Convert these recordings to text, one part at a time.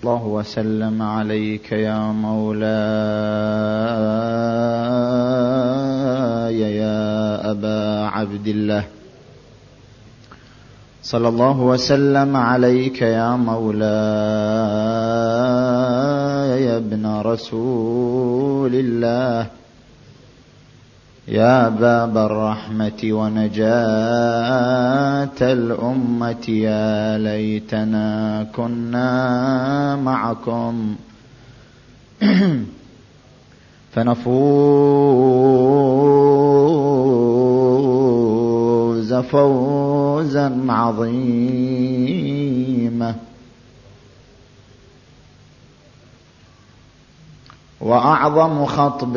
الله وسلم عليك يا مولاي يا أبا عبد الله. صلى الله وسلم عليك يا مولاي يا ابن رسول الله، يا باب الرحمة ونجاة الأمة، يا ليتنا كنا معكم فنفوز فوزا عظيما. وأعظم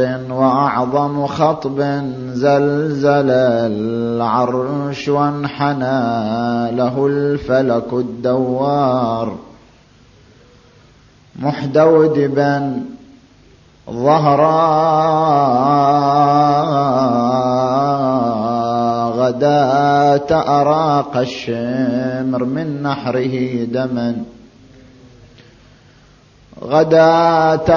خطب زلزل العرش وانحنى له الفلك الدوار، محدودبا ظهرا غداة أراق الشمر من نحره دما، غداة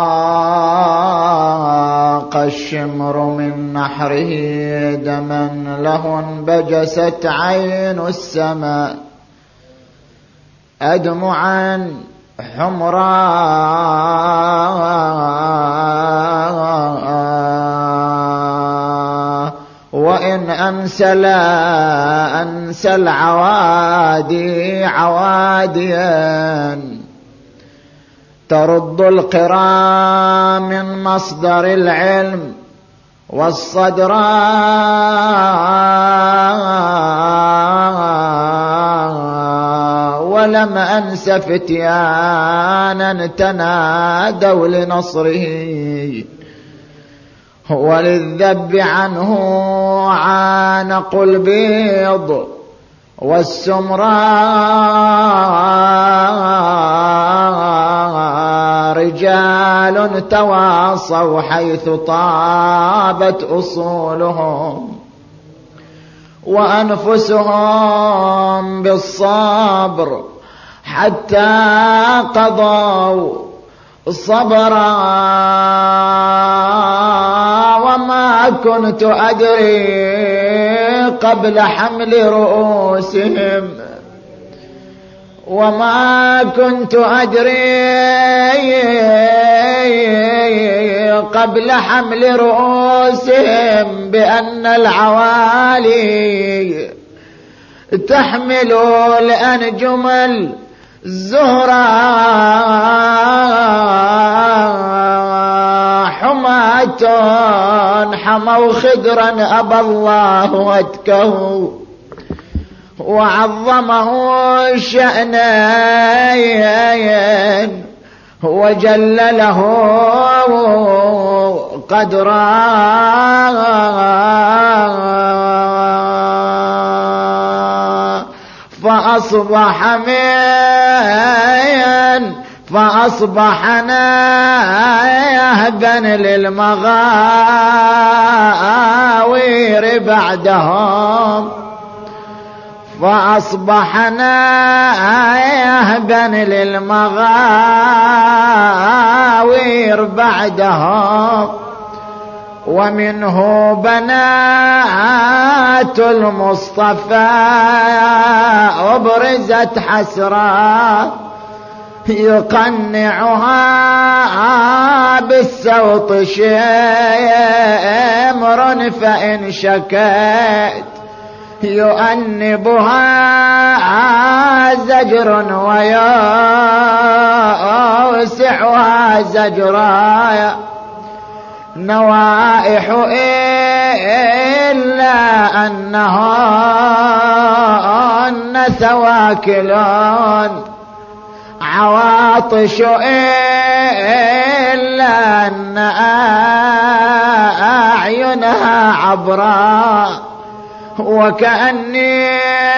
أراق الشمر من نحره دما، له انبجست عين السماء أدمعا حمراء، وإن أنسى العوادي عواديا، ترد القرى من مصدر العلم والصدر، ولم أنس فتيانا تنادوا لنصره، وللذب عنه عانق البيض والسمراء، رجال تواصوا حيث طابت أصولهم وأنفسهم بالصبر حتى قضوا صبرا، وما كنت أدري قبل حمل رؤوسهم، وما كنت أدري قبل حمل رؤوسهم بأن العوالي تحمل الأنجم الزهراء، حماة حموا خدرا أبى الله واتكه، وعظمه شأنا وجل له قدرا، فأصبحنا يهبا للمغاوير بعدهم، فأصبحنا يهبا للمغاوير بعدهم، ومنه بنات المصطفى أبرزت حسرا، يقنعها بالسوط شمر فإن شكت، يؤنبها زجر ويوسعها زجرا، نوائح إلا أنهن ثواكلون، عواطش إلا أن أعينها عبراء، وكأني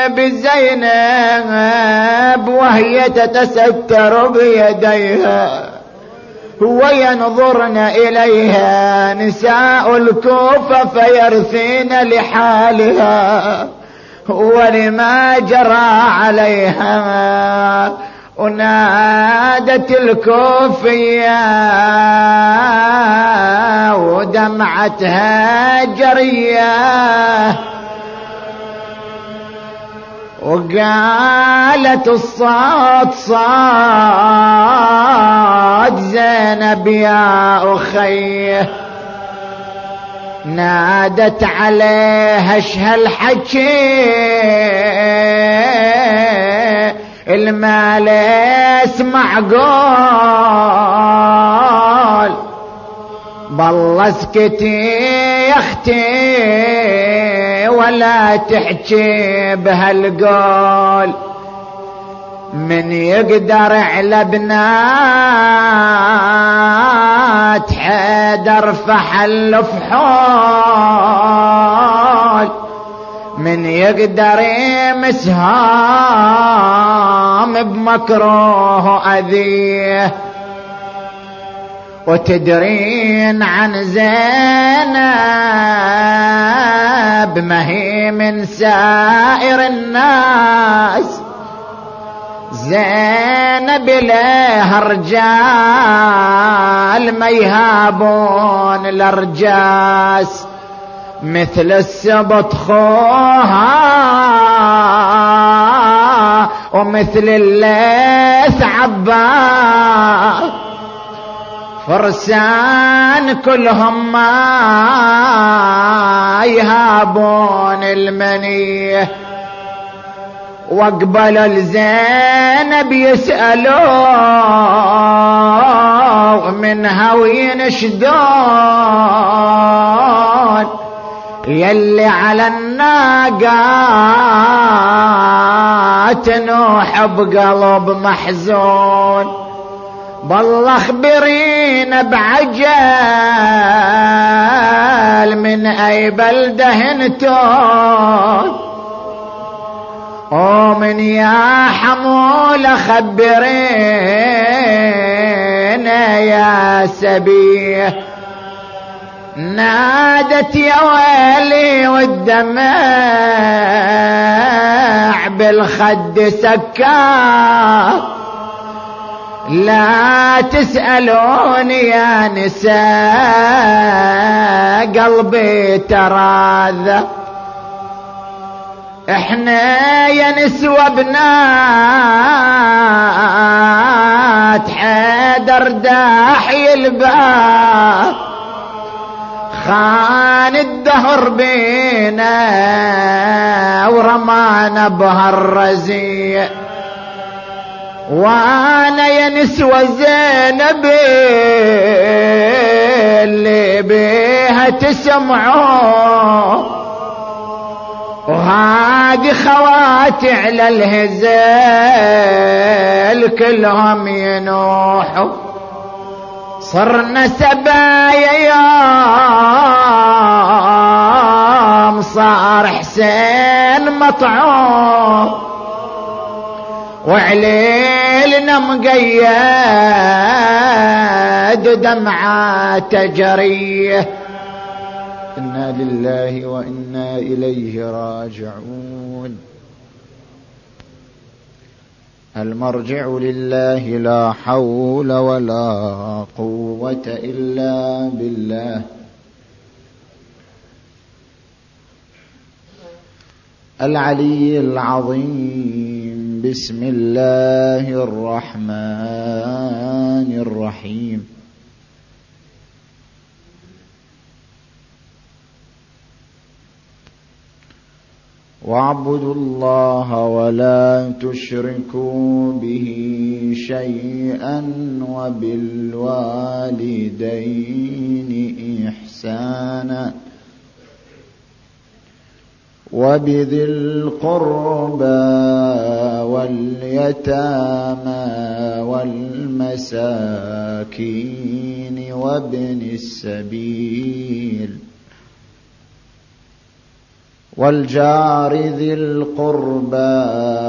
بزينب وهي تتستر بيديها، وينظرن إليها نساء الكوفة فيرثين لحالها ولما جرى عليها، ونادت الكوفية ودمعتها جرية وقالت الصوت صوت زينب يا أخي. نادت عليها اش هالحكي المال اسمع قول بالله اسكتي يا اختي ولا تحكي بهالقول. من يقدر على بنات حيدر فحل فحول من يقدر يمسهم بمكروه أذيه. وتدرين عن زينب ما هي من سائر الناس. زينب لها رجال ما يهابون الارجاس مثل السبط خوها ومثل الليث عباس. فرسان كلهم ما يهابون المنيه. واقبل الزينب يسألوه منها وينشدون يلي على الناقات نوح بقلب محزون. بالله اخبرينا بعجل من اي بلده انتون ومن يا حمولة خبرينا يا سبيه. نادت يا ويلي والدمع بالخد سكا لا تسألوني يا نساء قلبي تراذى. احنا يا نسوى بنات حيدر داحي الباب خان الدهر بينا ورمانا بهالرزية. وانا يا نسوى زينب اللي بيها تسمعون وهذه خواتي على الهزال كلهم ينوحوا. صرنا سبايا يوم صار حسين مطعوم وعليلنا مقيد دمعات جريه. إنا لله وإنا إليه راجعون. المرجع لله لا حول ولا قوة إلا بالله. العلي العظيم. بسم الله الرحمن الرحيم. واعبدوا الله ولا تشركوا به شيئا وبالوالدين إحسانا وبذي القربى واليتامى والمساكين وابن السبيل والجار ذي القربى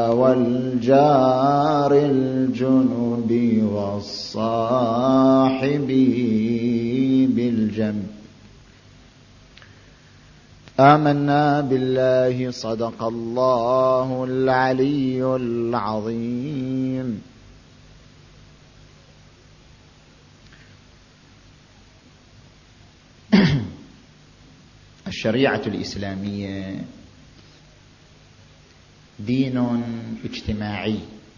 والجار الجنب والصاحب بالجنب. آمنا بالله صدق الله العلي العظيم. الشريعة الإسلامية دين اجتماعي،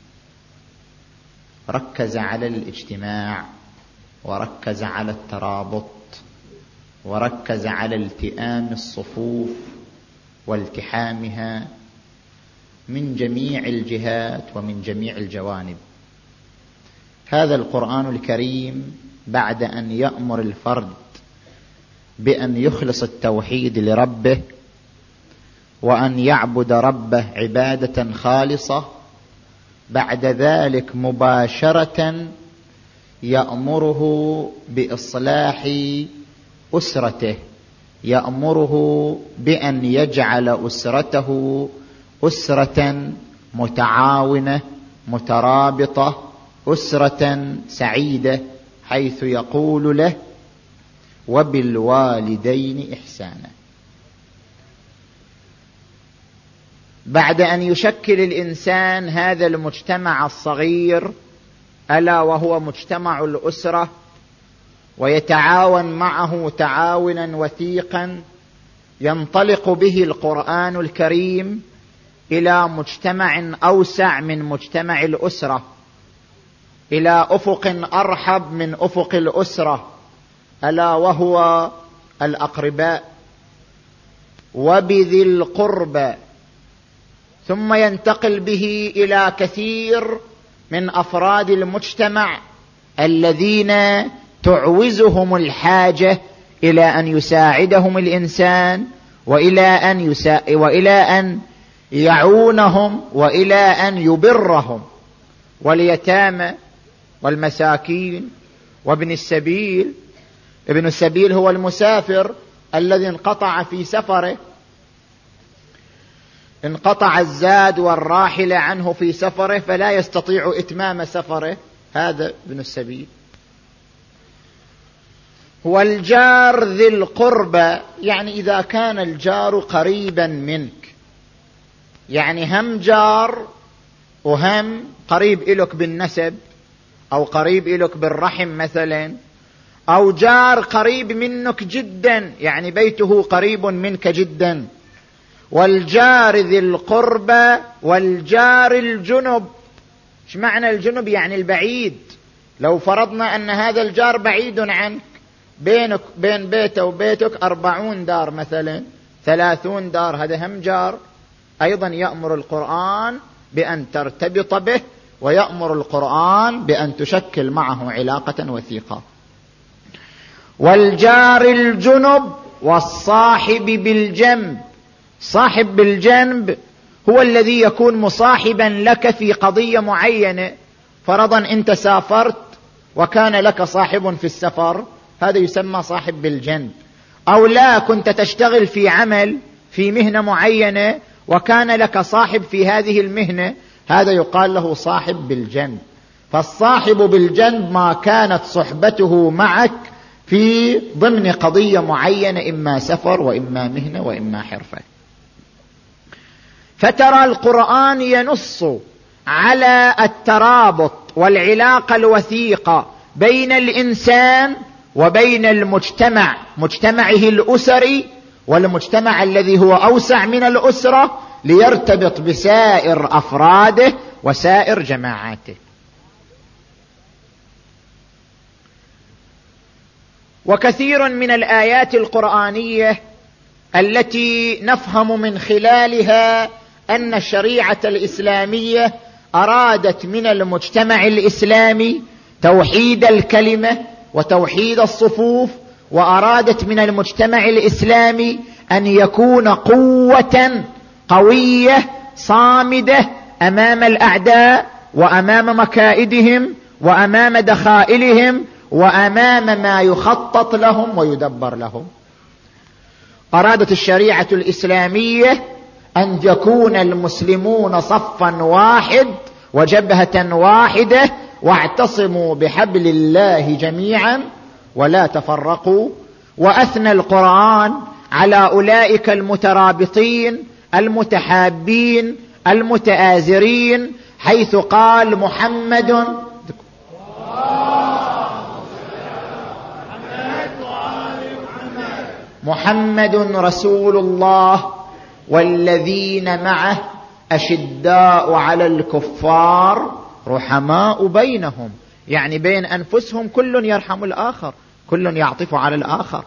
ركز على الاجتماع وركز على الترابط وركز على التئام الصفوف والتحامها من جميع الجهات ومن جميع الجوانب. هذا القرآن الكريم بعد أن يأمر الفرد بأن يخلص التوحيد لربه وأن يعبد ربه عبادة خالصة، بعد ذلك مباشرة يأمره بإصلاح أسرته، يأمره بأن يجعل أسرته أسرة متعاونة مترابطة، أسرة سعيدة، حيث يقول له: وبالوالدين إحسانا. بعد أن يشكل الإنسان هذا المجتمع الصغير ألا وهو مجتمع الأسرة ويتعاون معه تعاونا وثيقا، ينطلق به القرآن الكريم إلى مجتمع أوسع من مجتمع الأسرة، إلى أفق أرحب من أفق الأسرة، ألا وهو الأقرباء وبذي القربى، ثم ينتقل به إلى كثير من أفراد المجتمع الذين تعوزهم الحاجة إلى أن يساعدهم الإنسان وإلى أن يعونهم وإلى أن يبرهم، واليتامى والمساكين وابن السبيل. ابن السبيل هو المسافر الذي انقطع في سفره، انقطع الزاد والراحل عنه في سفره فلا يستطيع إتمام سفره، هذا ابن السبيل. والجار ذي القربى، يعني إذا كان الجار قريبا منك، يعني هم جار وهم قريب إلك بالنسب أو قريب إلك بالرحم مثلا، أو جار قريب منك جدا، يعني بيته قريب منك جدا. والجار ذي القربى والجار الجنب. ايش معنى الجنب؟ يعني البعيد. لو فرضنا أن هذا الجار بعيد عنك، بين بيته وبيتك 40 دار مثلا، 30 دار، هذا هم جار. أيضا يأمر القرآن بأن ترتبط به، ويأمر القرآن بأن تشكل معه علاقة وثيقة. والجار الجنب والصاحب بالجنب. صاحب بالجنب هو الذي يكون مصاحبا لك في قضية معينة. فرضا أنت سافرت وكان لك صاحب في السفر، هذا يسمى صاحب بالجنب. أو لا، كنت تشتغل في عمل في مهنة معينة وكان لك صاحب في هذه المهنة، هذا يقال له صاحب بالجنب. فالصاحب بالجنب ما كانت صحبته معك في ضمن قضية معينة، إما سفر وإما مهنة وإما حرفة. فترى القرآن ينص على الترابط والعلاقة الوثيقة بين الإنسان وبين المجتمع، مجتمعه الأسري والمجتمع الذي هو أوسع من الأسرة، ليرتبط بسائر أفراده وسائر جماعاته. وكثير من الآيات القرآنية التي نفهم من خلالها أن الشريعة الإسلامية أرادت من المجتمع الإسلامي توحيد الكلمة وتوحيد الصفوف، وأرادت من المجتمع الإسلامي أن يكون قوة قوية صامدة أمام الأعداء وأمام مكائدهم وأمام دخائلهم وأمام ما يخطط لهم ويدبر لهم. أرادت الشريعة الإسلامية أن يكون المسلمون صفا واحد وجبهة واحدة، واعتصموا بحبل الله جميعا ولا تفرقوا. وأثنى القرآن على أولئك المترابطين المتحابين المتآزرين، حيث قال محمد محمد رسول الله والذين معه أشداء على الكفار رحماء بينهم، يعني بين أنفسهم كل يرحم الآخر، كل يعطف على الآخر.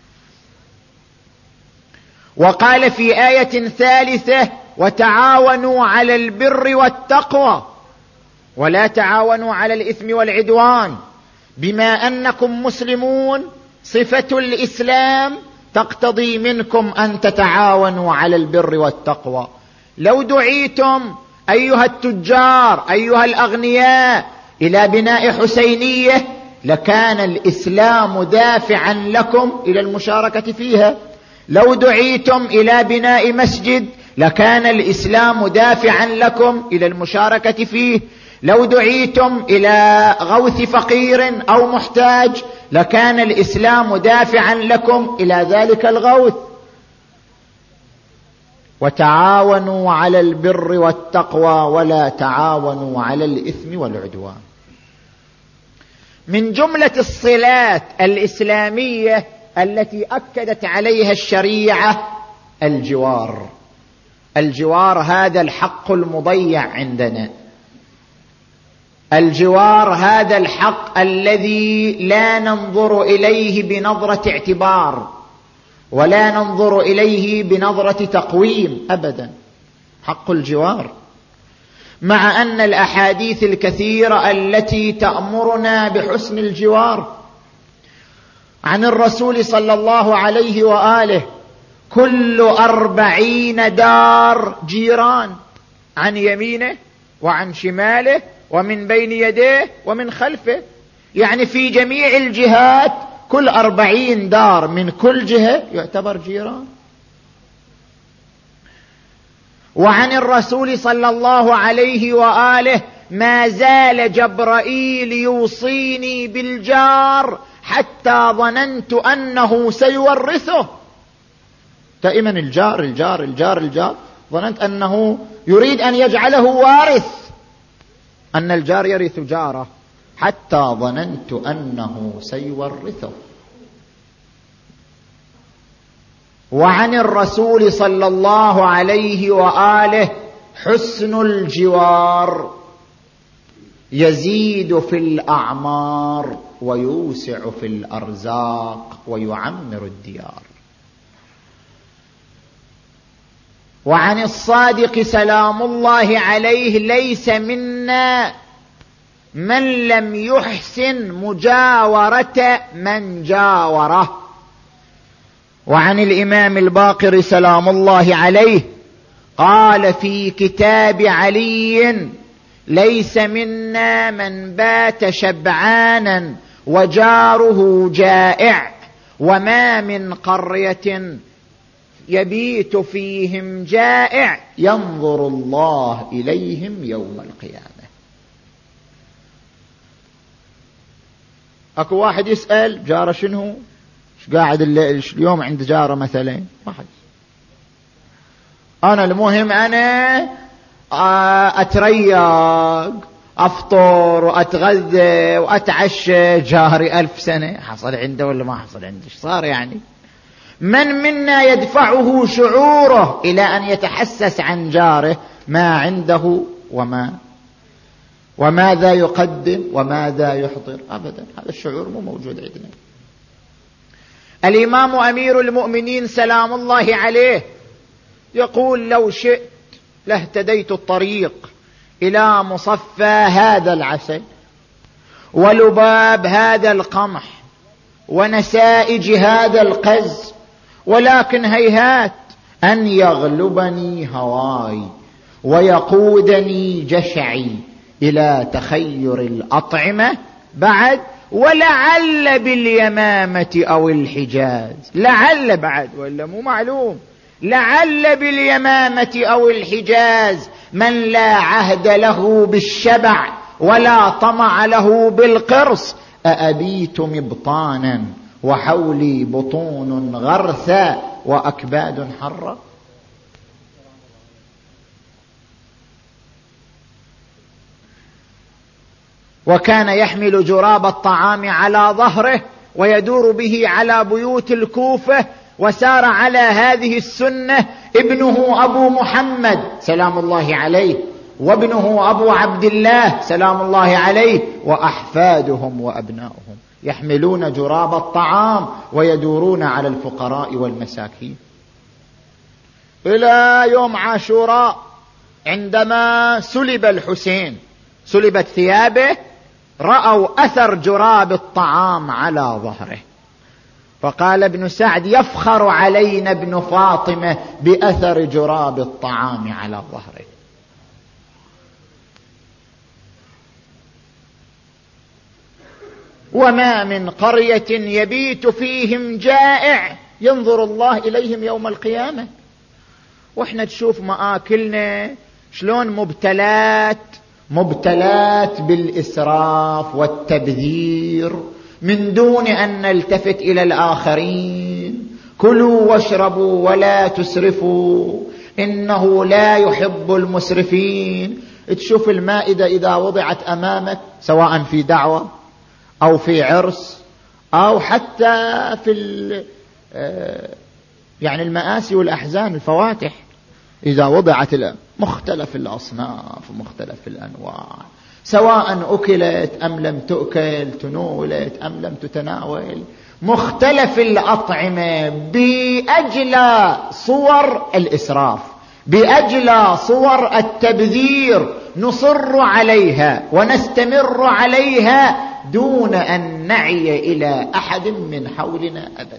وقال في آية ثالثة وتعاونوا على البر والتقوى ولا تعاونوا على الإثم والعدوان، بما أنكم مسلمون صفة الإسلام تقتضي منكم أن تتعاونوا على البر والتقوى. لو دعيتم أيها التجار أيها الأغنياء إلى بناء حسينية لكان الإسلام دافعا لكم إلى المشاركة فيها، لو دعيتم إلى بناء مسجد لكان الإسلام دافعا لكم إلى المشاركة فيه، لو دعيتم إلى غوث فقير أو محتاج لكان الإسلام دافعا لكم إلى ذلك الغوث. وتعاونوا على البر والتقوى ولا تعاونوا على الإثم والعدوان. من جملة الصلات الإسلامية التي أكدت عليها الشريعة الجوار. الجوار هذا الحق المضيع عندنا، الجوار هذا الحق الذي لا ننظر إليه بنظرة اعتبار ولا ننظر إليه بنظرة تقويم أبدا، حق الجوار، مع أن الأحاديث الكثيرة التي تأمرنا بحسن الجوار عن الرسول صلى الله عليه وآله كل 40 دار جيران، عن يمينه وعن شماله ومن بين يديه ومن خلفه، يعني في جميع الجهات كل 40 دار من كل جهة يعتبر جيران. وعن الرسول صلى الله عليه وآله ما زال جبرائيل يوصيني بالجار حتى ظننت أنه سيورثه. دائما الجار الجار الجار الجار، ظننت أنه يريد أن يجعله وارث، أن الجار يرث جاره، حتى ظننت أنه سيورثه. وعن الرسول صلى الله عليه وآله حسن الجوار يزيد في الأعمار ويوسع في الأرزاق ويعمر الديار. وعن الصادق سلام الله عليه ليس منا من لم يحسن مجاورة من جاوره. وعن الإمام الباقر سلام الله عليه قال في كتاب علي ليس منا من بات شبعانا وجاره جائع، وما من قرية يبيت فيهم جائع ينظر الله إليهم يوم القيامة. أكو واحد يسأل جاره شنو قاعد اليوم عند جاره مثلا، واحد أنا المهم أنا أتريق أفطر وأتغذى وأتعشى، جاري 1000 سنة حصل عنده ولا ما حصل عنده، صار يعني من منا يدفعه شعوره إلى أن يتحسس عن جاره ما عنده وماذا يقدم وماذا يحضر؟ أبدا، هذا الشعور مو موجود عندنا. الإمام أمير المؤمنين سلام الله عليه يقول لو شئت لاهتديت الطريق إلى مصفى هذا العسل ولباب هذا القمح ونسائج هذا القز، ولكن هيهات أن يغلبني هواي ويقودني جشعي إلى تخير الأطعمة بعد، ولعل باليمامة أو الحجاز، لعل بعد ولا مو معلوم، لعل باليمامة أو الحجاز من لا عهد له بالشبع ولا طمع له بالقرص، أأبيت مبطانا وحولي بطون غرثا وأكباد حرة. وكان يحمل جراب الطعام على ظهره ويدور به على بيوت الكوفة وسار على هذه السنة ابنه أبو محمد سلام الله عليه، وابنه أبو عبد الله سلام الله عليه، وأحفادهم وأبنائهم يحملون جراب الطعام ويدورون على الفقراء والمساكين. إلى يوم عاشوراء عندما سلب الحسين، سلبت ثيابه، رأوا أثر جراب الطعام على ظهره، فقال ابن سعد: يفخر علينا ابن فاطمة بأثر جراب الطعام على ظهره. وما من قرية يبيت فيهم جائع ينظر الله إليهم يوم القيامة. واحنا تشوف مآكلنا شلون مبتلات بالإسراف والتبذير من دون أن نلتفت إلى الآخرين. كلوا واشربوا ولا تسرفوا إنه لا يحب المسرفين. تشوف المائدة إذا وضعت أمامك سواء في دعوة أو في عرس أو حتى في يعني المآسي والأحزان، الفواتح إذا وضعت مختلف الأصناف ومختلف الأنواع، سواء أكلت أم لم تؤكل، تناولت أم لم تتناول، مختلف الأطعمة بأجلى صور الإسراف، بأجلى صور التبذير، نصر عليها ونستمر عليها دون أن نعي إلى أحد من حولنا أبدا.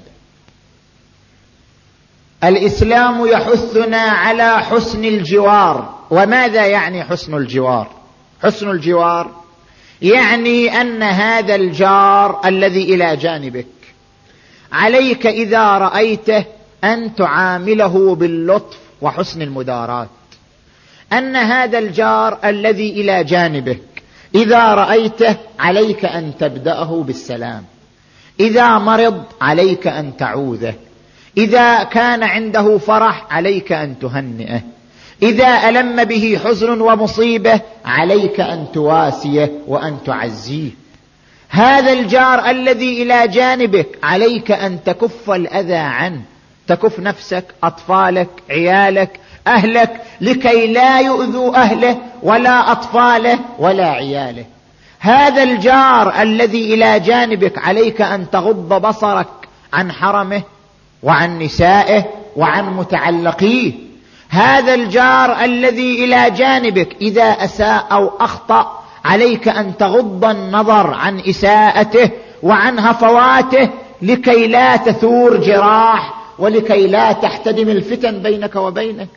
الإسلام يحثنا على حسن الجوار. وماذا يعني حسن الجوار؟ حسن الجوار يعني أن هذا الجار الذي إلى جانبك عليك إذا رأيته أن تعامله باللطف وحسن المداراة. أن هذا الجار الذي إلى جانبك إذا رأيته عليك أن تبدأه بالسلام، إذا مرض عليك أن تعوذه، إذا كان عنده فرح عليك أن تهنئه، إذا ألم به حزن ومصيبة عليك أن تواسيه وأن تعزيه. هذا الجار الذي إلى جانبك عليك أن تكف الأذى عنه، تكف نفسك، أطفالك، عيالك، أهلك، لكي لا يؤذوا أهله ولا أطفاله ولا عياله. هذا الجار الذي إلى جانبك عليك أن تغض بصرك عن حرمه وعن نسائه وعن متعلقيه. هذا الجار الذي إلى جانبك إذا أساء أو أخطأ عليك أن تغض النظر عن إساءته وعن هفواته لكي لا تثور جراح ولكي لا تحتدم الفتن بينك وبينك.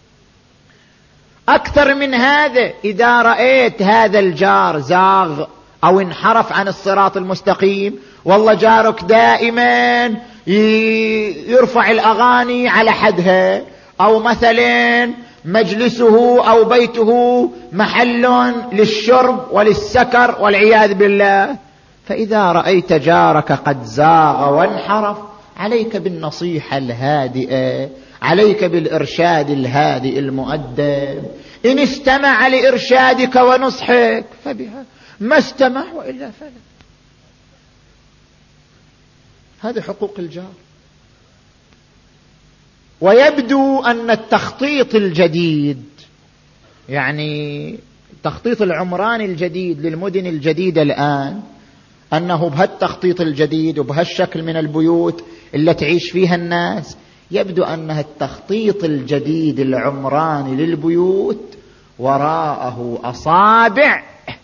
أكثر من هذا، إذا رأيت هذا الجار زاغ أو انحرف عن الصراط المستقيم، والله جارك دائما يرفع الأغاني على حدها، أو مثلا مجلسه أو بيته محل للشرب وللسكر والعياذ بالله، فإذا رأيت جارك قد زاغ وانحرف عليك بالنصيحة الهادئة، عليك بالإرشاد الهادئ المؤدب. إن استمع لإرشادك ونصحك فبها، ما استمع وإلا فلا. هذه حقوق الجار. ويبدو أن التخطيط الجديد، يعني التخطيط العمراني الجديد للمدن الجديدة الآن، أنه بهالتخطيط الجديد وبهالشكل من البيوت اللي تعيش فيها الناس، يبدو أنها التخطيط الجديد العمراني للبيوت وراءه أصابع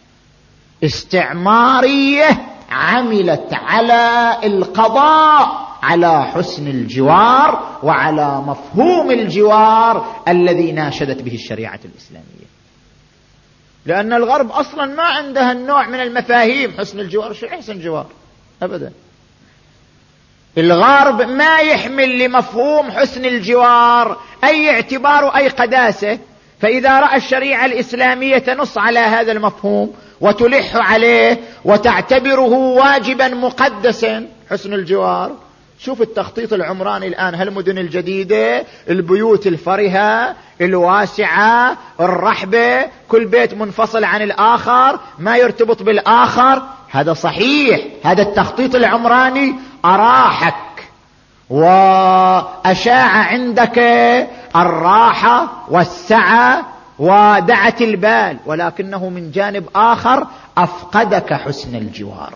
استعمارية عملت على القضاء على حسن الجوار وعلى مفهوم الجوار الذي ناشدت به الشريعة الإسلامية. لأن الغرب أصلا ما عندها النوع من المفاهيم. حسن الجوار شو حسن جوار؟ أبدا. الغرب ما يحمل لمفهوم حسن الجوار أي اعتبار أي قداسة. فإذا رأى الشريعة الإسلامية تنص على هذا المفهوم وتلح عليه وتعتبره واجبا مقدسا حسن الجوار. شوف التخطيط العمراني الآن، هالمدن الجديدة، البيوت الفرهة الواسعة الرحبة، كل بيت منفصل عن الآخر، ما يرتبط بالآخر. هذا صحيح، هذا التخطيط العمراني أراحك وأشاع عندك الراحة والسعة ودعة البال، ولكنه من جانب آخر أفقدك حسن الجوار.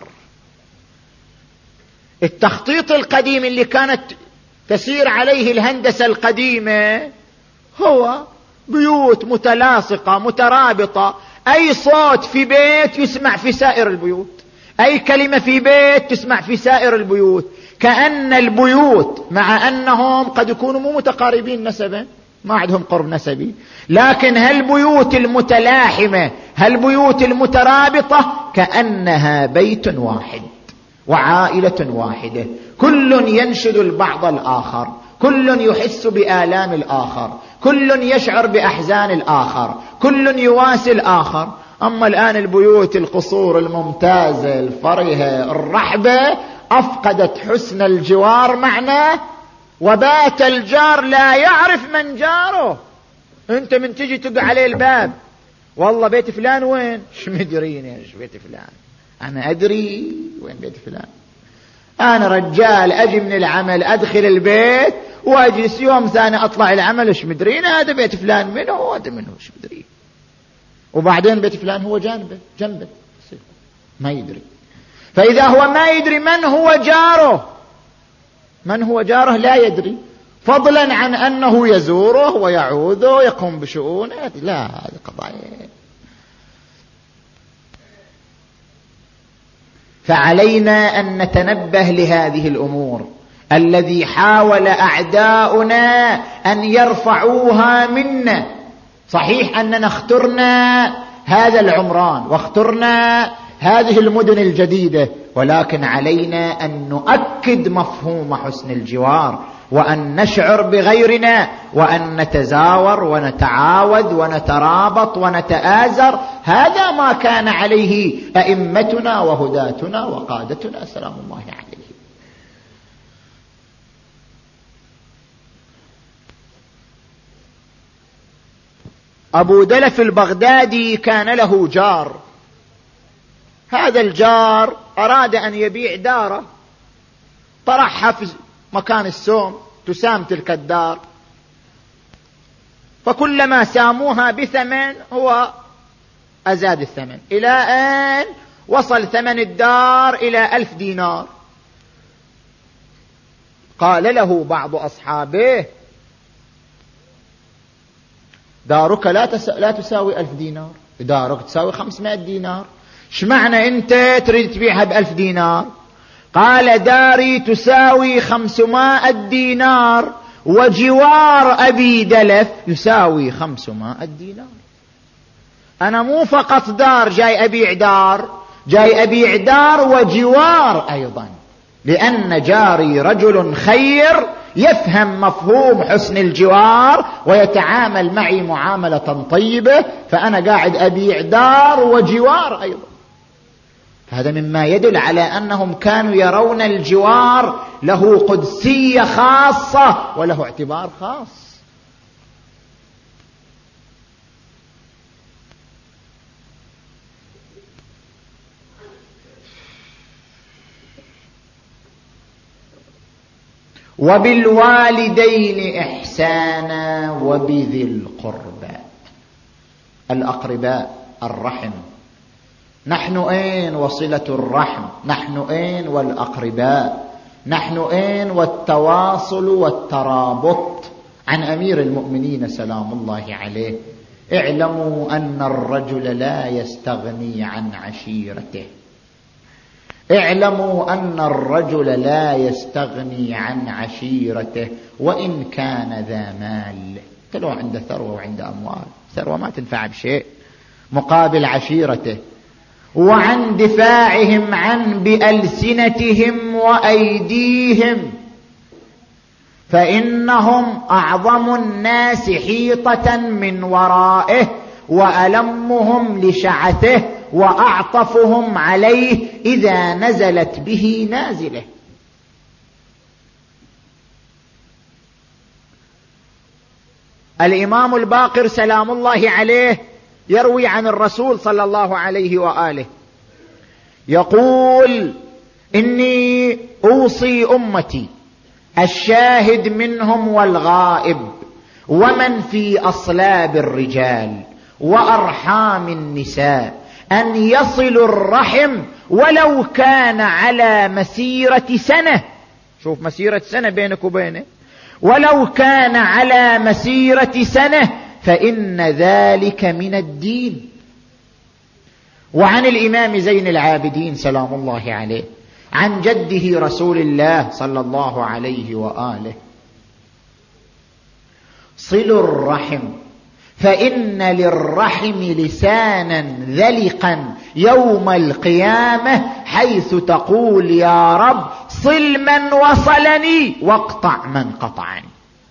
التخطيط القديم اللي كانت تسير عليه الهندسة القديمة هو بيوت متلاصقة مترابطة، أي صوت في بيت يسمع في سائر البيوت، أي كلمة في بيت تسمع في سائر البيوت، كأن البيوت مع أنهم قد يكونوا مو متقاربين نسبا، ما عندهم قرب نسبي، لكن هالبيوت المتلاحمة هالبيوت المترابطة كأنها بيت واحد وعائلة واحدة، كل ينشد البعض الآخر، كل يحس بآلام الآخر، كل يشعر بأحزان الآخر، كل يواسي الآخر. أما الآن البيوت القصور الممتازة الفرهة الرحبة أفقدت حسن الجوار معناه، وبات الجار لا يعرف من جاره. أنت من تجي تدق عليه الباب، والله بيت فلان وين؟ شمدرين ايش بيت فلان، أنا أدري وين بيت فلان. أنا رجال أجي من العمل أدخل البيت وأجلس يوم ثاني أطلع العمل، ايش مدرين هذا بيت فلان منه وهذا منه ايش مدرين، وبعدين بيت فلان هو جنبه ما يدري. فإذا هو ما يدري من هو جاره لا يدري، فضلا عن أنه يزوره ويعوده ويقوم بشؤونه، لا هذه قضايا. فعلينا أن نتنبه لهذه الأمور الذي حاول أعداؤنا أن يرفعوها منا. صحيح أننا اخترنا هذا العمران واخترنا هذه المدن الجديدة، ولكن علينا أن نؤكد مفهوم حسن الجوار، وأن نشعر بغيرنا، وأن نتزاور ونتعاود ونترابط ونتآزر. هذا ما كان عليه أئمتنا وهداتنا وقادتنا سلام الله عليهم. أبو دلف البغدادي كان له جار، هذا الجار أراد أن يبيع داره، طرحها في مكان السوم، تسام تلك الدار، فكلما ساموها بثمن هو أزاد الثمن، إلى أن وصل ثمن الدار إلى 1000 دينار. قال له بعض أصحابه: دارك لا تساوي 1000 دينار، دارك تساوي 500 دينار، شمعنى أنت تريد تبيعها ب1000 دينار؟ قال: داري تساوي 500 دينار، وجوار أبي دلف يساوي 500 دينار. أنا مو فقط دار جاي أبيع دار وجوار أيضا، لأن جاري رجل خير يفهم مفهوم حسن الجوار ويتعامل معي معاملة طيبة، فأنا قاعد أبيع دار وجوار أيضا. هذا مما يدل على أنهم كانوا يرون الجوار له قدسية خاصة وله اعتبار خاص. وبالوالدين إحسانا وبذي القربى، الأقرباء الرحم. نحن أين وصلة الرحم؟ نحن أين والأقرباء؟ نحن أين والتواصل والترابط؟ عن أمير المؤمنين سلام الله عليه: اعلموا أن الرجل لا يستغني عن عشيرته، اعلموا أن الرجل لا يستغني عن عشيرته وإن كان ذا مال. لو عنده ثروة وعنده أموال، ثروة ما تنفع بشيء مقابل عشيرته، وعن دفاعهم عن بألسنتهم وأيديهم، فإنهم أعظم الناس حيطة من ورائه، وألمهم لشعته، وأعطفهم عليه إذا نزلت به نازله. الإمام الباقر سلام الله عليه يروي عن الرسول صلى الله عليه وآله يقول: إني أوصي أمتي الشاهد منهم والغائب، ومن في أصلاب الرجال وأرحام النساء، أن يصلوا الرحم ولو كان على مسيرة سنة. شوف، مسيرة سنة بينك وبينه، ولو كان على مسيرة سنة، فإن ذلك من الدين. وعن الإمام زين العابدين سلام الله عليه عن جده رسول الله صلى الله عليه وآله: صلوا الرحم فإن للرحم لسانا ذلقا يوم القيامة، حيث تقول يا رب صل من وصلني واقطع من قطعني.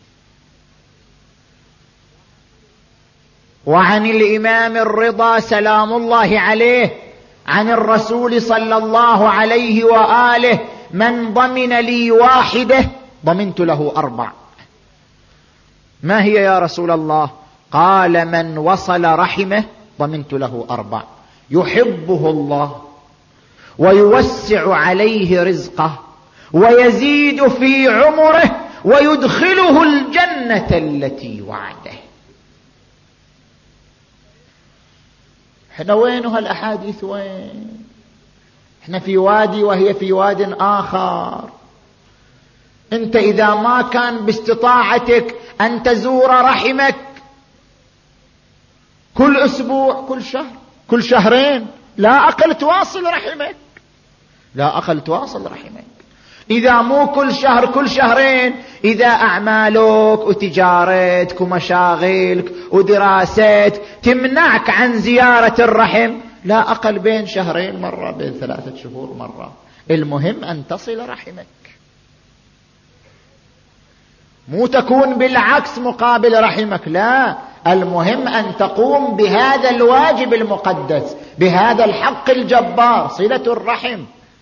وعن الإمام الرضا سلام الله عليه عن الرسول صلى الله عليه وآله: من ضمن لي واحدة ضمنت له 4. ما هي يا رسول الله؟ قال: من وصل رحمه ضمنت له 4: يحبه الله ويوسع عليه رزقه ويزيد في عمره ويدخله الجنة التي وعده. احنا وين هالأحاديث؟ وين؟ احنا في وادي وهي في واد آخر. انت إذا ما كان باستطاعتك أن تزور رحمك كل أسبوع، كل شهر، كل شهرين، لا أقل تواصل رحمك، لا أقل تواصل رحمك. إذا مو كل شهر كل شهرين، إذا أعمالك وتجارتك ومشاغلك ودراستك تمنعك عن زيارة الرحم، لا أقل بين شهرين مرة، بين 3 شهور مرة. المهم أن تصل رحمك، مو تكون بالعكس مقابل رحمك، لا، المهم أن تقوم بهذا الواجب المقدس، بهذا الحق الجبار، صلة الرحم.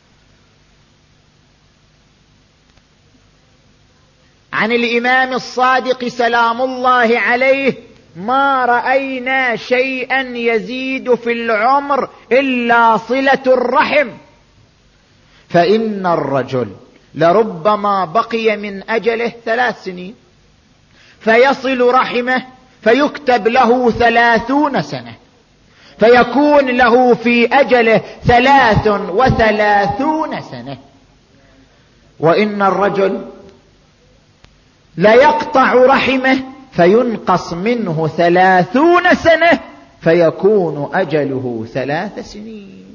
عن الإمام الصادق سلام الله عليه: ما رأينا شيئا يزيد في العمر إلا صلة الرحم، فإن الرجل لربما بقي من أجله 3 سنين فيصل رحمه فيكتب له 30 سنة، فيكون له في أجله 33 سنة. وإن الرجل لا يقطع رحمه فينقص منه 30 سنة فيكون أجله 3 سنين.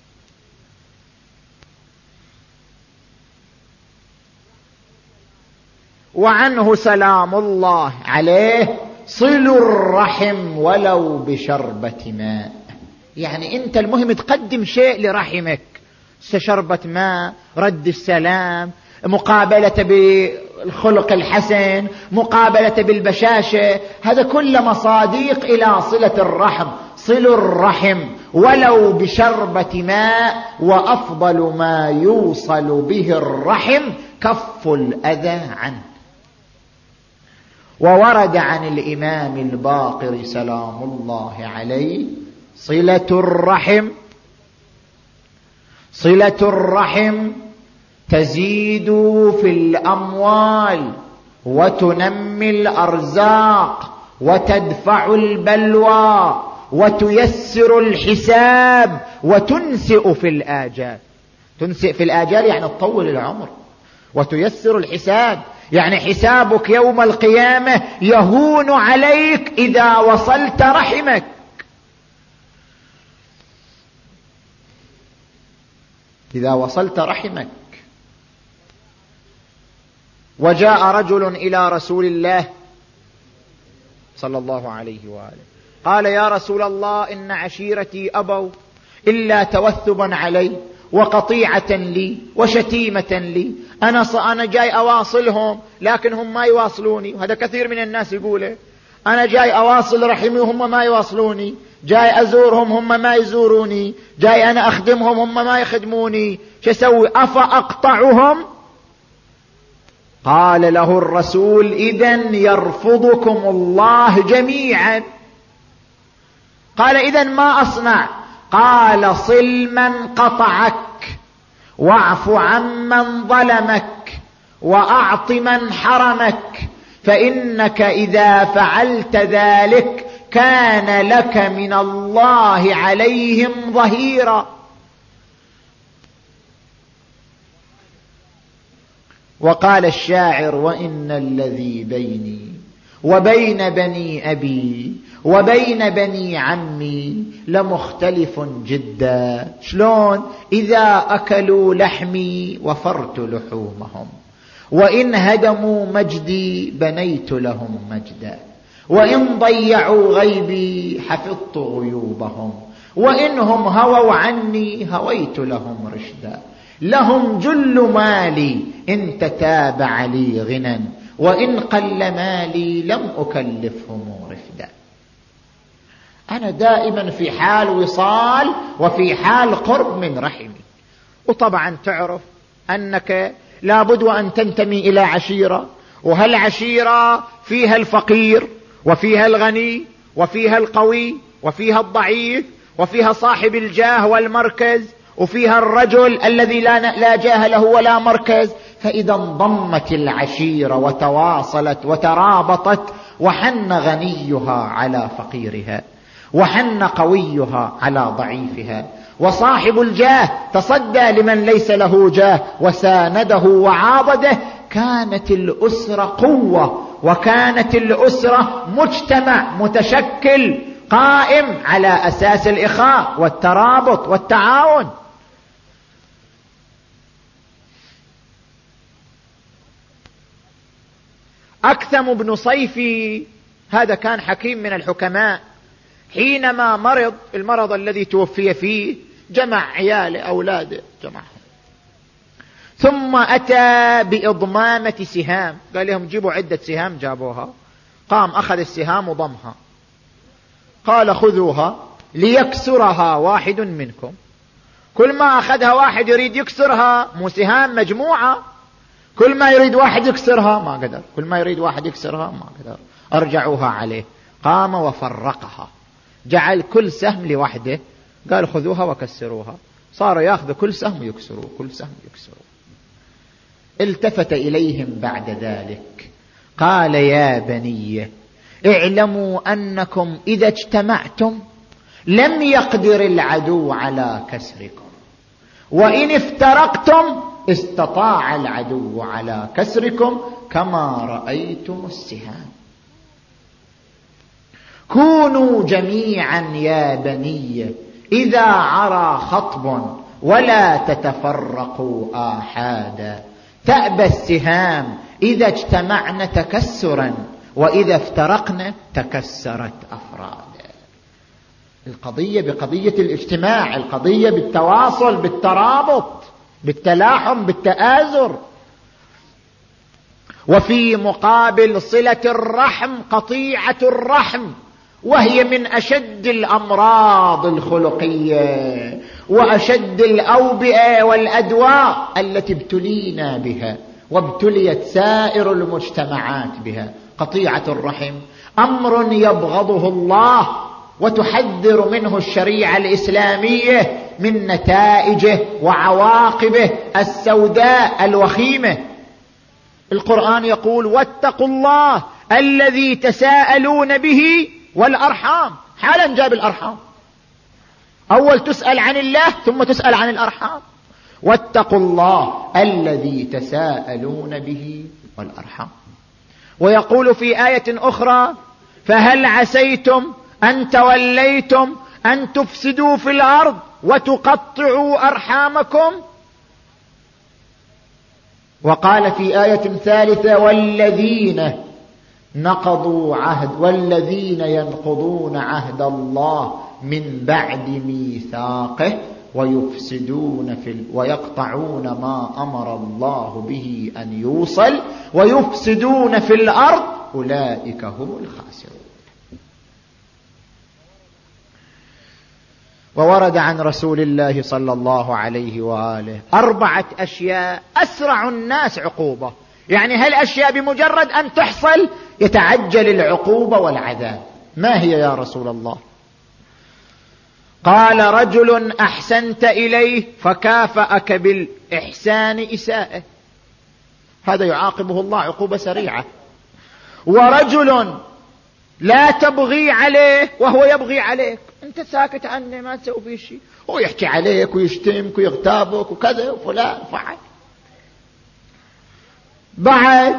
وعنه سلام الله عليه: صلوا الرحم ولو بشربة ماء. يعني أنت المهم تقدم شيء لرحمك، شربة ماء، رد السلام، مقابلة بالخلق الحسن، مقابلة بالبشاشة، هذا كل مصاديق إلى صلة الرحم. صلوا الرحم ولو بشربة ماء، وأفضل ما يوصل به الرحم كف الأذى عنه. وورد عن الإمام الباقر سلام الله عليه: صلة الرحم تزيد في الأموال وتنمي الأرزاق وتدفع البلوى وتيسر الحساب وتنسئ في الآجال. تنسئ في الآجال يعني تطول العمر، وتيسر الحساب يعني حسابك يوم القيامة يهون عليك إذا وصلت رحمك. إذا وصلت رحمك. وجاء رجل إلى رسول الله صلى الله عليه وآله قال: يا رسول الله، إن عشيرتي أبوا إلا توثبا علي وقطيعة لي وشتيمة لي. أنا جاي أواصلهم لكن هم ما يواصلوني، وهذا كثير من الناس يقوله. أنا جاي أواصل رحمي وهم ما يواصلوني، جاي أزورهم هم ما يزوروني، جاي أنا أخدمهم هم ما يخدموني، شو أسوي؟ أفأقطعهم؟ قال له الرسول: إذن يرفضكم الله جميعا. قال: إذن ما أصنع؟ قال: صل من قطعك، واعف عمن ظلمك، وأعط من حرمك، فإنك إذا فعلت ذلك كان لك من الله عليهم ظهيرا. وقال الشاعر: وإن الذي بيني وبين بني أبي وبين بني عمي لمختلف جدا. شلون؟ إذا أكلوا لحمي وفرت لحومهم، وإن هدموا مجدي بنيت لهم مجدا، وإن ضيعوا غيبي حفظت غيوبهم، وإنهم هووا عني هويت لهم رشدا. لهم جل مالي إن تتابع لي غنى، وإن قل مالي لم أكلفهم رفدا. أنا دائما في حال وصال وفي حال قرب من رحمي. وطبعا تعرف أنك لابد أن تنتمي إلى عشيرة، وهالعشيرة فيها الفقير وفيها الغني وفيها القوي وفيها الضعيف وفيها صاحب الجاه والمركز وفيها الرجل الذي لا جاه له ولا مركز. فإذا انضمت العشيرة وتواصلت وترابطت، وحن غنيها على فقيرها، وحن قويها على ضعيفها، وصاحب الجاه تصدى لمن ليس له جاه وسانده وعاضده، كانت الأسرة قوة، وكانت الأسرة مجتمع متشكل قائم على أساس الإخاء والترابط والتعاون. أكثم بن صيفي هذا كان حكيم من الحكماء، حينما مرض المرض الذي توفي فيه جمع عياله أولاده جمعهم، ثم أتى بإضمامة سهام، قال لهم جيبوا عدة سهام، جابوها، قام أخذ السهام وضمها، قال خذوها ليكسرها واحد منكم. كل ما أخذها واحد يريد يكسرها، مو سهام مجموعة، كل ما يريد واحد يكسرها ما قدر، كل ما يريد واحد يكسرها ما قدر، أرجعوها عليه. قام وفرقها، جعل كل سهم لوحده، قال خذوها وكسروها. صاروا يأخذوا كل سهم يكسروه، كل سهم يكسروه. التفت إليهم بعد ذلك قال: يا بني اعلموا أنكم إذا اجتمعتم لم يقدر العدو على كسركم، وإن افترقتم استطاع العدو على كسركم كما رأيتم السهام. كونوا جميعا يا بني إذا عرى خطب، ولا تتفرقوا آحادا. تأبى السهام إذا اجتمعن تكسرا، وإذا افترقن تكسرت أفرادا. القضية بقضية الاجتماع، القضية بالتواصل، بالترابط، بالتلاحم، بالتآزر. وفي مقابل صلة الرحم قطيعة الرحم، وهي من أشد الأمراض الخلقية وأشد الأوبئة والأدواء التي ابتلينا بها وابتليت سائر المجتمعات بها. قطيعة الرحم أمر يبغضه الله وتحذر منه الشريعة الإسلامية من نتائجه وعواقبه السوداء الوخيمة. القرآن يقول: واتقوا الله الذي تساءلون به والأرحام. حالا جاب الأرحام، أول تسأل عن الله ثم تسأل عن الأرحام. واتقوا الله الذي تساءلون به والأرحام. ويقول في آية أخرى: فهل عسيتم أن توليتم أن تفسدوا في الأرض وتقطعوا أرحامكم. وقال في آية ثالثة: والذين ينقضون عهد الله من بعد ميثاقه ويقطعون ما أمر الله به أن يوصل ويفسدون في الأرض أولئك هم الخاسرون. وورد عن رسول الله صلى الله عليه وآله 4 أشياء أسرع الناس عقوبة، يعني هالأشياء بمجرد أن تحصل يتعجل العقوبة والعذاب. ما هي يا رسول الله؟ قال: رجل أحسنت إليه فكافأك بالإحسان إساءة، هذا يعاقبه الله عقوبة سريعة. ورجل لا تبغي عليه وهو يبغي عليك، أنت ساكت عنه ما تسوي فيه شيء، هو يحكي عليك ويشتمك ويغتابك وكذا وفلان فعل. بعد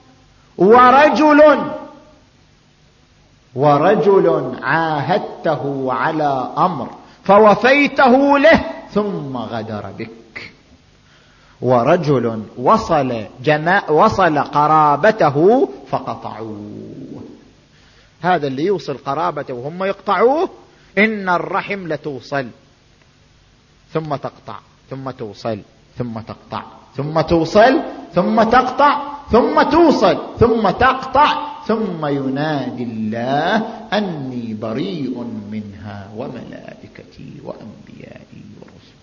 ورجل عاهدته على أمر فوفيته له ثم غدر بك. ورجل وصل قرابته فقطعوه. هذا اللي يوصل قرابته وهم يقطعوه. إن الرحم لتوصل ثم تقطع ثم توصل ثم تقطع ثم توصل ثم تقطع ثم توصل ثم تقطع ثم ينادي الله أني بريء منها وملائكتي وأنبيائي ورسلي.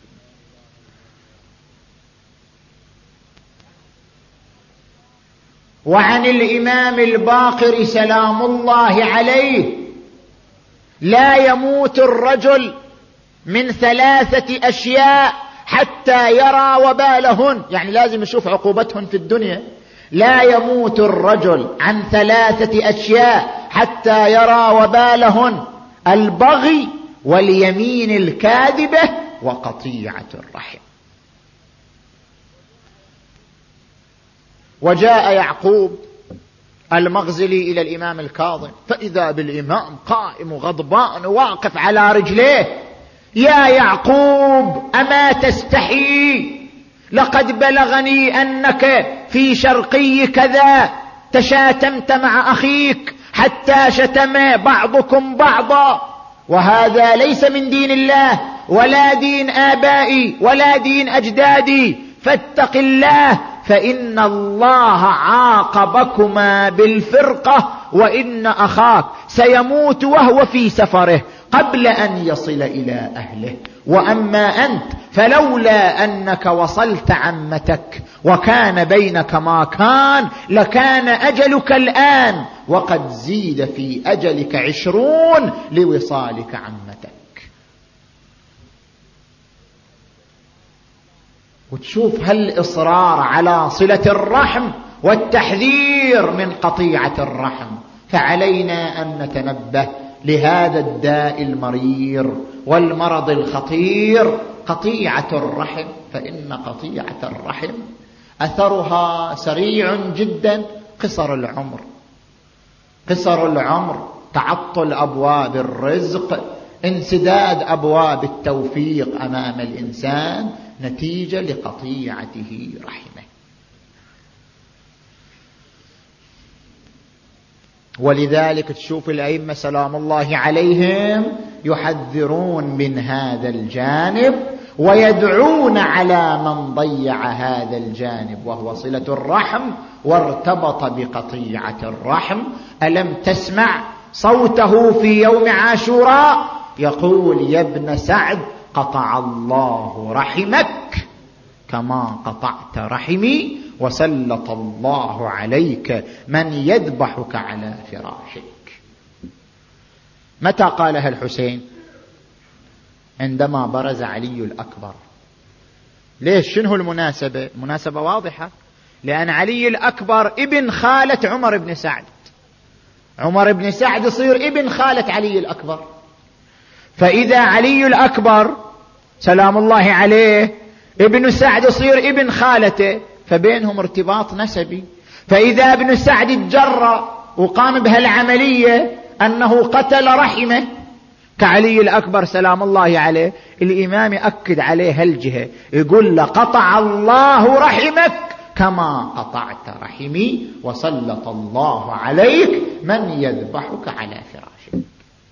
وعن الإمام الباقر سلام الله عليه: لا يموت الرجل من 3 أشياء حتى يرى وبالهن، يعني لازم يشوف عقوبتهن في الدنيا. لا يموت الرجل عن 3 أشياء حتى يرى وبالهن: البغي واليمين الكاذبة وقطيعة الرحم. وجاء يعقوب المغزلي إلى الإمام الكاظم فإذا بالإمام قائم غضبان واقف على رجليه: يا يعقوب أما تستحي؟ لقد بلغني أنك في شرقي كذا تشاتمت مع أخيك حتى شتم بعضكم بعضا، وهذا ليس من دين الله ولا دين آبائي ولا دين أجدادي، فاتق الله فإن الله عاقبكما بالفرقة، وإن أخاك سيموت وهو في سفره قبل أن يصل إلى أهله، وأما أنت فلولا أنك وصلت عمتك وكان بينك ما كان لكان أجلك الآن، وقد زيد في أجلك 20 لوصالك عمتك. وتشوف هالإصرار على صلة الرحم والتحذير من قطيعة الرحم. فعلينا أن نتنبه لهذا الداء المرير والمرض الخطير قطيعة الرحم، فإن قطيعة الرحم أثرها سريع جدا: قصر العمر، تعطل أبواب الرزق، انسداد أبواب التوفيق أمام الإنسان نتيجة لقطيعته رحمه. ولذلك تشوف الأئمة سلام الله عليهم يحذرون من هذا الجانب ويدعون على من ضيع هذا الجانب وهو صلة الرحم وارتبط بقطيعة الرحم. ألم تسمع صوته في يوم عاشوراء يقول: يا ابن سعد قطع الله رحمك كما قطعت رحمي وسلط الله عليك من يذبحك على فراشك. متى قالها الحسين؟ عندما برز علي الأكبر. ليش؟ شنو المناسبة؟ مناسبة واضحة، لأن علي الأكبر ابن خالة عمر بن سعد، عمر بن سعد يصير ابن خالة علي الأكبر، فإذا علي الأكبر سلام الله عليه ابن سعد يصير ابن خالته، فبينهم ارتباط نسبي. فإذا ابن سعد اتجرأ وقام بهالعملية أنه قتل رحمه كعلي الأكبر سلام الله عليه، الإمام يأكد عليه هالجهة، يقول: لقطع الله رحمك كما قطعت رحمي وسلط الله عليك من يذبحك على فراشك.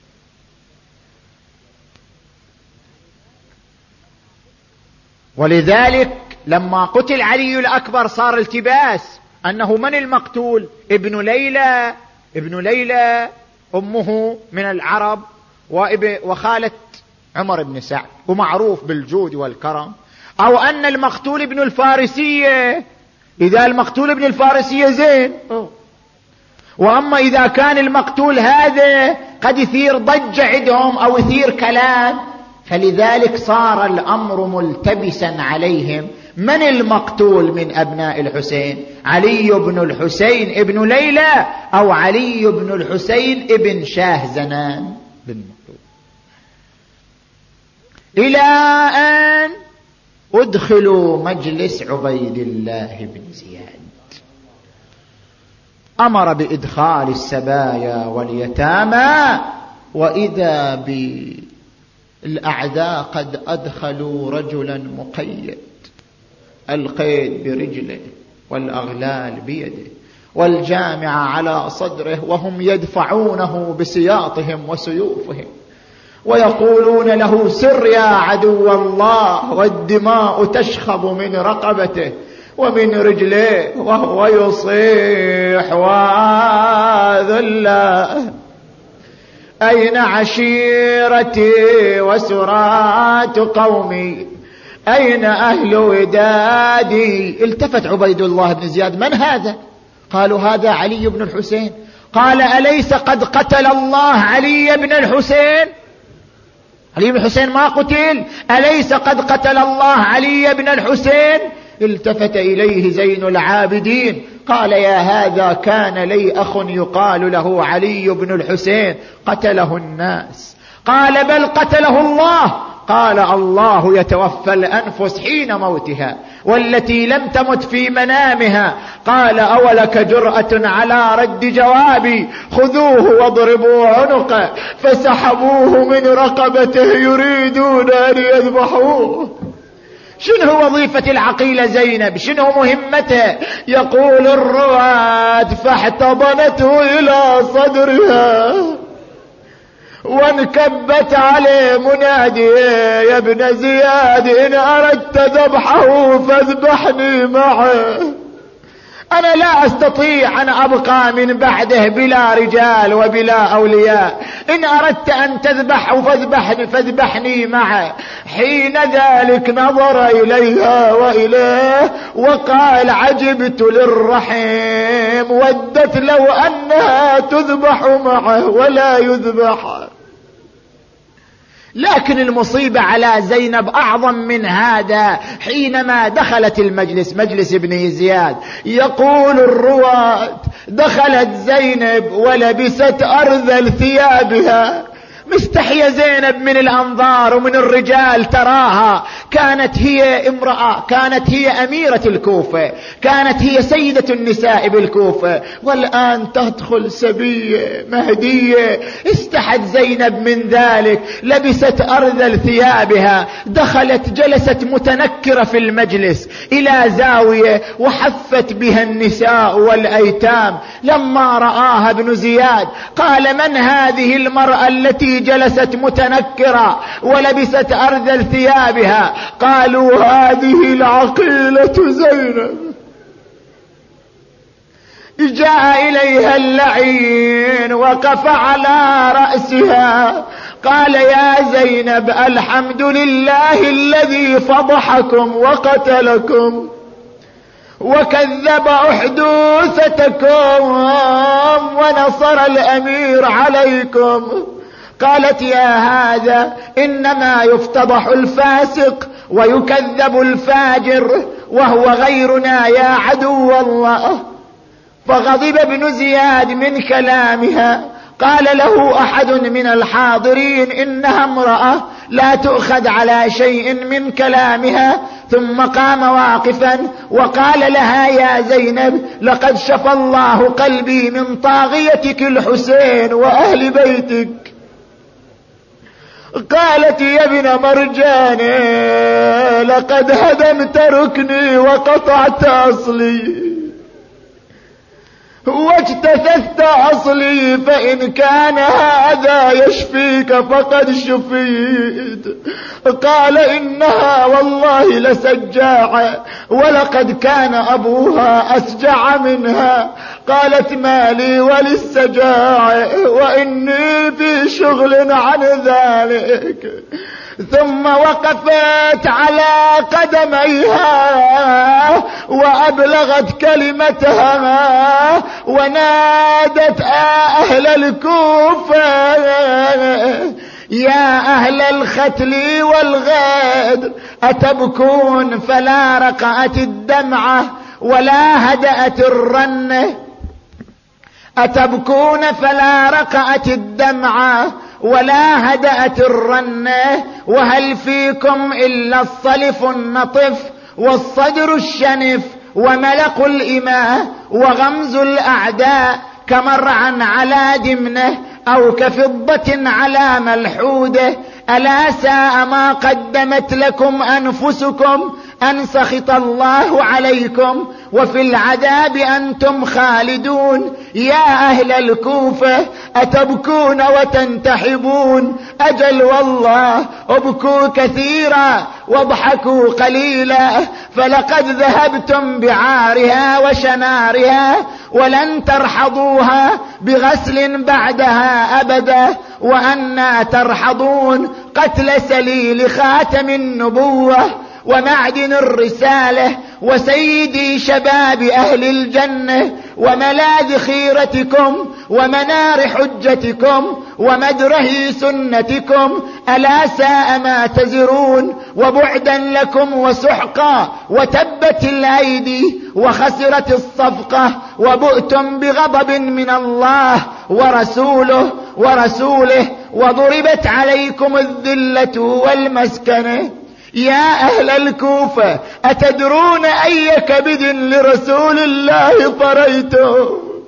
ولذلك لما قتل علي الأكبر صار التباس أنه من المقتول؟ ابن ليلى أمه من العرب وخالة عمر بن سعد ومعروف بالجود والكرم، أو أن المقتول ابن الفارسية. إذا المقتول ابن الفارسية زين، وأما إذا كان المقتول هذا قد يثير ضجة عندهم أو يثير كلام، فلذلك صار الأمر ملتبسا عليهم من المقتول من أبناء الحسين؟ علي بن الحسين ابن ليلى أو علي بن الحسين ابن شاه زنان بن مقتول؟ إلى أن أدخلوا مجلس عبيد الله بن زياد، أمر بإدخال السبايا واليتامى، وإذا بالأعداء قد أدخلوا رجلا مقيد، القيد برجله والأغلال بيده والجامعة على صدره، وهم يدفعونه بسياطهم وسيوفهم ويقولون له سر يا عدو الله، والدماء تشخب من رقبته ومن رجليه وهو يصيح وذلا: أين عشيرتي وسرات قومي؟ أين أهل ودادي؟ التفت عبيد الله بن زياد: من هذا؟ قالوا: هذا علي بن الحسين. قال: أليس قد قتل الله علي بن الحسين؟ علي بن الحسين ما قتل؟ أليس قد قتل الله علي بن الحسين؟ التفت إليه زين العابدين قال: يا هذا كان لي أخ يقال له علي بن الحسين، قتله الناس. قال: بل قتله الله. قال: الله يتوفى الأنفس حين موتها والتي لم تمت في منامها. قال: أولك جرأة على رد جوابي؟ خذوه واضربوا عنقه. فسحبوه من رقبته يريدون أن يذبحوه. شنو وظيفة العقيلة زينب؟ شنو مهمته؟ يقول الرواة: فاحتضنته إلى صدرها وانكبت عليه منادية: يا ابن زياد، إن أردت ذبحه فاذبحني معه، أنا لا أستطيع أن أبقى من بعده بلا رجال وبلا أولياء، إن أردت أن تذبحه فاذبحني معه. حين ذلك نظر إليها وإليه وقال: عجبت للرحيم، ودت لو أنها تذبح معه ولا يذبح. لكن المصيبة على زينب أعظم من هذا. حينما دخلت المجلس، مجلس ابن زياد، يقول الرواة: دخلت زينب ولبست أرذل ثيابها، مستحية زينب من الأنظار ومن الرجال تراها. كانت هي امرأة، كانت هي أميرة الكوفة، كانت هي سيدة النساء بالكوفة، والآن تدخل سبية مهدية. استحت زينب من ذلك، لبست أرذل ثيابها، دخلت جلست متنكرة في المجلس إلى زاوية وحفت بها النساء والأيتام. لما رآها ابن زياد قال: من هذه المرأة التي جلست متنكرة ولبست أرذل ثيابها؟ قالوا: هذه العقيلة زينب. جاء إليها اللعين وقف على رأسها قال: يا زينب، الحمد لله الذي فضحكم وقتلكم وكذب أحدوثتكم ونصر الأمير عليكم. قالت: يا هذا، إنما يفتضح الفاسق ويكذب الفاجر وهو غيرنا يا عدو الله. فغضب ابن زياد من كلامها. قال له أحد من الحاضرين: إنها امرأة لا تؤخذ على شيء من كلامها. ثم قام واقفا وقال لها: يا زينب، لقد شفى الله قلبي من طاغيتك الحسين وأهل بيتك. قالت: يا ابن مرجان، لقد هدمت ركني وقطعت أصلي واجتثثت أصلي، فإن كان هذا يشفيك فقد شفيت. قال: إنها والله لسجاعة، ولقد كان أبوها أسجع منها. قالت: ما لي وللسجاعة وإني في شغل عن ذلك. ثم وقفت على قدميها وأبلغت كلمتها ونادت: أهل الكوفة، يا أهل الختل والغدر، أتبكون فلا رقعت الدمعة ولا هدأت الرنة؟ أتبكون فلا رقعت الدمعة ولا هدأت الرنة؟ وهل فيكم إلا الصلف النطف والصدر الشنف وملق الإماء وغمز الأعداء كمرعا على دمنه أو كفضة على ملحوده؟ ألا ساء ما قدمت لكم أنفسكم أن سخط الله عليكم وفي العذاب أنتم خالدون. يا أهل الكوفة أتبكون وتنتحبون؟ أجل والله ابكوا كثيرا واضحكوا قليلا، فلقد ذهبتم بعارها وشنارها ولن ترحضوها بغسل بعدها أبدا. وأنا ترحضون قتل سليل خاتم النبوة ومعدن الرسالة وسيدي شباب أهل الجنة وملاذ خيرتكم ومنار حجتكم ومدره سنتكم. ألا ساء ما تزرون وبعدا لكم وسحقا، وتبت الأيدي وخسرت الصفقة وبؤتم بغضب من الله ورسوله وضربت عليكم الذلة والمسكنة. يا أهل الكوفة أتدرون أي كبد لرسول الله طريتم؟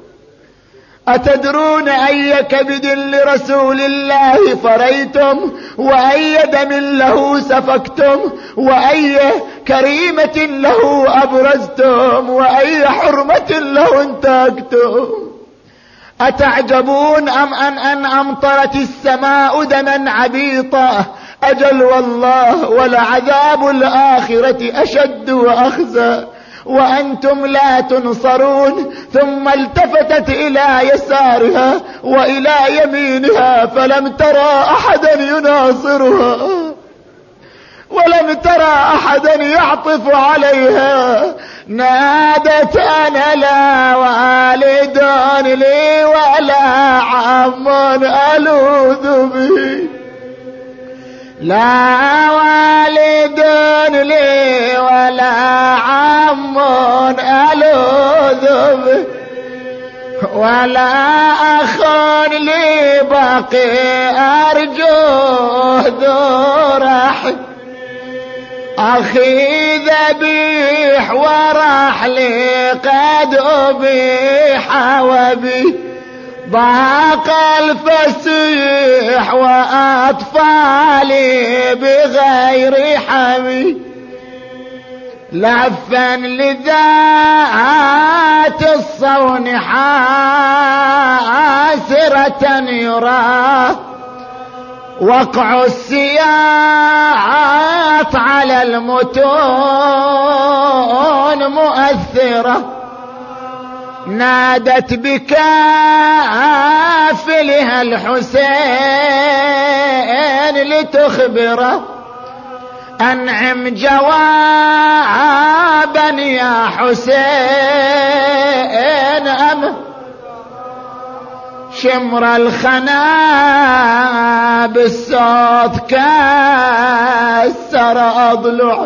أتدرون أي كبد لرسول الله فريتم؟ وأي دم له سفكتم؟ وأي كريمة له أبرزتم؟ وأي حرمة له انتهكتم؟ أتعجبون أن أمطرت السماء دما عبيطا؟ أجل والله ولعذاب الآخرة أشد وأخزى وأنتم لا تنصرون. ثم التفتت إلى يسارها وإلى يمينها فلم ترى أحدا يناصرها ولم ترى أحدا يعطف عليها. نادت أنا لا والد لي ولا عم ألوذ به، لا والد لي ولا عم ألوذ به ولا أخ لي باقي أرجوه ذو رحم. أخي ذبيح ورحلي قد أبيح وبي ضاق الفسيح وأطفالي بغير حمي. لفا لذات الصون حاسرة يرى وقع السياط على المتون مؤثرة. نادت بكافلها الحسين لتخبره أنعم جوابا يا حسين أم شمر الخنا بالصوت كسر أضلعي.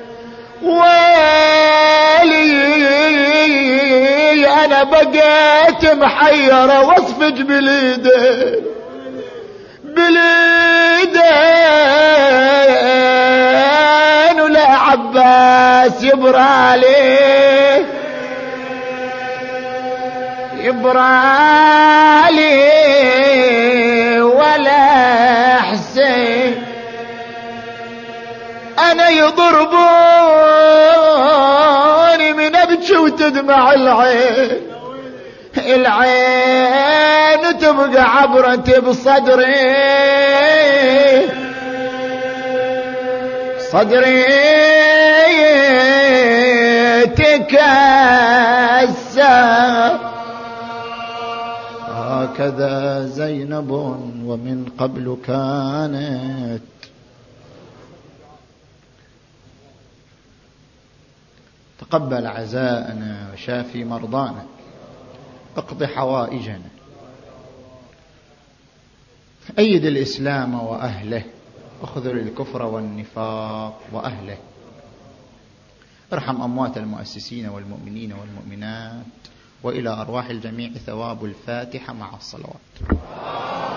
ويلي أنا بقيت محيرة واصفج باليدين ولا عباس يبرالي ولا حسين. أنا يضربوني من أبكي وتدمع العين تبقى عبرتي صدري تكسر. هكذا زينب ومن قبل كانت تقبل عزاءنا وشافي مرضانا، اقض حوائجنا، أيد الإسلام وأهله اخذل الكفر والنفاق وأهله. ارحم أموات المؤسسين والمؤمنين والمؤمنات، وإلى أرواح الجميع ثواب الفاتحة مع الصلوات.